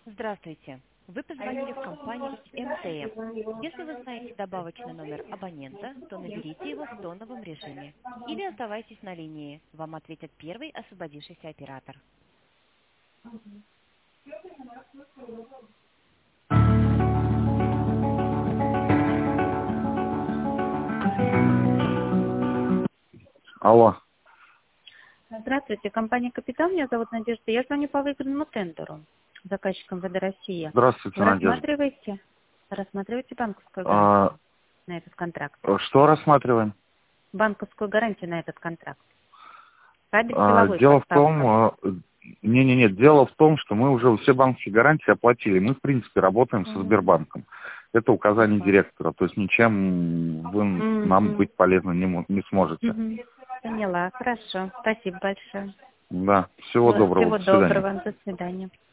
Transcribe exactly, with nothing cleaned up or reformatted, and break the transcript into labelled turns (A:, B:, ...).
A: Здравствуйте. Вы позвонили в компанию эм тэ эм. Если вы знаете добавочный номер абонента, то наберите его в тоновом режиме. Или оставайтесь на линии. Вам ответит первый освободившийся оператор.
B: Алло.
C: Здравствуйте, компания «Капитан». Меня зовут Надежда. Я звоню по выигранному тендеру заказчикам ВД Россия.
B: Здравствуйте,
C: Вы
B: Надежда.
C: рассматриваете, рассматриваете банковскую
B: А,
C: гарантию на этот контракт?
B: что рассматриваем?
C: Банковскую гарантию на этот контракт. Кабель
B: А,
C: силовой
B: дело в
C: поставка.
B: том, а, не-не-не, дело в том, что мы уже все банковские гарантии оплатили. Мы, в принципе, работаем со
C: Мгм.
B: Сбербанком. Это указание
C: Ага.
B: директора. То есть ничем вы нам
C: Мгм.
B: быть полезны не, мо- не сможете.
C: Мгм. Поняла. Хорошо. Спасибо большое.
B: Да. Всего
C: Вот.
B: доброго.
C: Всего
B: До свидания.
C: доброго. До свидания.